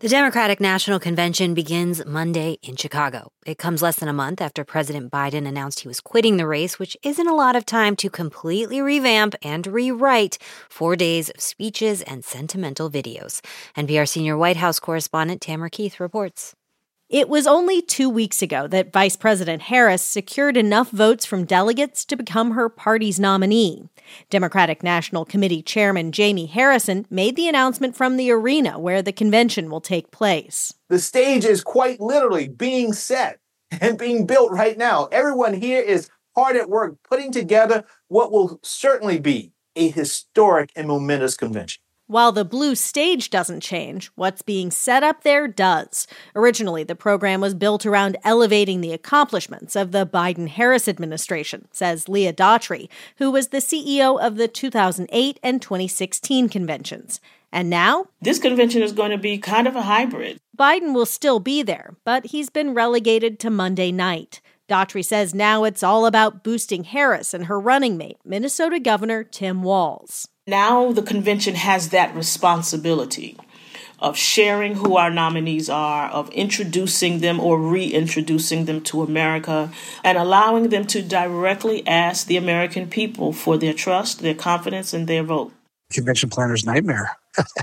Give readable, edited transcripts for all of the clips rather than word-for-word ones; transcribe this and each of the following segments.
The Democratic National Convention begins Monday in Chicago. It comes less than a month after President Biden announced he was quitting the race, which isn't a lot of time to completely revamp and rewrite 4 days of speeches and sentimental videos. NPR senior White House correspondent Tamara Keith reports. It was only 2 weeks ago that Vice President Harris secured enough votes from delegates to become her party's nominee. Democratic National Committee Chairman Jamie Harrison made the announcement from the arena where the convention will take place. The stage is quite literally being set and being built right now. Everyone here is hard at work putting together what will certainly be a historic and momentous convention. While the blue stage doesn't change, what's being set up there does. Originally, the program was built around elevating the accomplishments of the Biden-Harris administration, says Leah Daughtry, who was the CEO of the 2008 and 2016 conventions. And now? This convention is going to be kind of a hybrid. Biden will still be there, but he's been relegated to Monday night. Daughtry says now it's all about boosting Harris and her running mate, Minnesota Governor Tim Walz. Now the convention has that responsibility of sharing who our nominees are, of introducing them or reintroducing them to America, and allowing them to directly ask the American people for their trust, their confidence, and their vote. Convention planner's nightmare.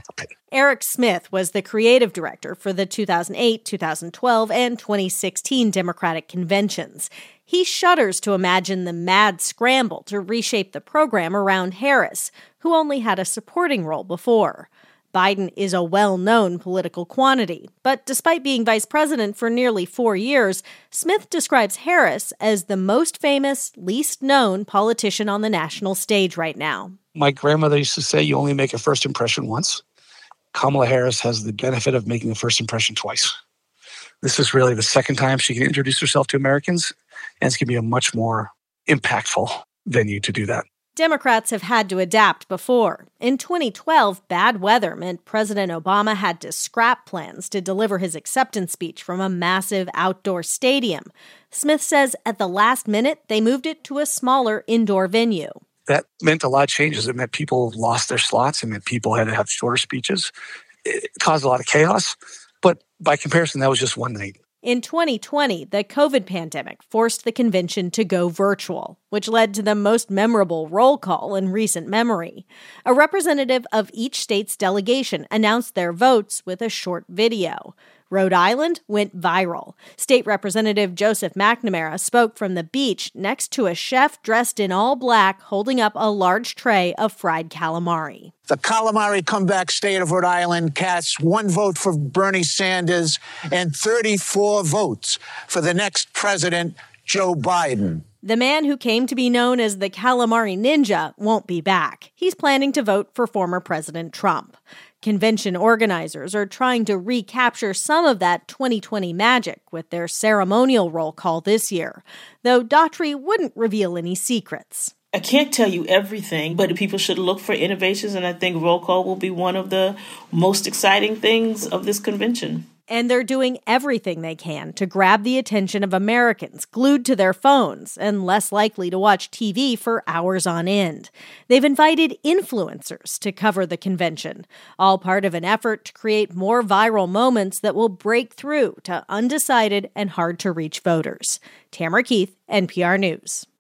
Eric Smith was the creative director for the 2008, 2012, and 2016 Democratic conventions. He shudders to imagine the mad scramble to reshape the program around Harris, who only had a supporting role before. Biden is a well-known political quantity, but despite being vice president for nearly 4 years, Smith describes Harris as the most famous, least known politician on the national stage right now. My grandmother used to say you only make a first impression once. Kamala Harris has the benefit of making a first impression twice. This is really the second time she can introduce herself to Americans, and it's going to be a much more impactful venue to do that. Democrats have had to adapt before. In 2012, bad weather meant President Obama had to scrap plans to deliver his acceptance speech from a massive outdoor stadium. Smith says at the last minute, they moved it to a smaller indoor venue. That meant a lot of changes. It meant people lost their slots. It meant people had to have shorter speeches. It caused a lot of chaos. But by comparison, that was just one night. In 2020, the COVID pandemic forced the convention to go virtual, which led to the most memorable roll call in recent memory. A representative of each state's delegation announced their votes with a short video. Rhode Island went viral. State Representative Joseph McNamara spoke from the beach next to a chef dressed in all black holding up a large tray of fried calamari. The calamari comeback state of Rhode Island casts 1 vote for Bernie Sanders and 34 votes for the next president, Joe Biden. The man who came to be known as the Calamari Ninja won't be back. He's planning to vote for former President Trump. Convention organizers are trying to recapture some of that 2020 magic with their ceremonial roll call this year, though Daughtry wouldn't reveal any secrets. I can't tell you everything, but people should look for innovations, and I think roll call will be one of the most exciting things of this convention. And they're doing everything they can to grab the attention of Americans glued to their phones and less likely to watch TV for hours on end. They've invited influencers to cover the convention, all part of an effort to create more viral moments that will break through to undecided and hard-to-reach voters. Tamara Keith, NPR News.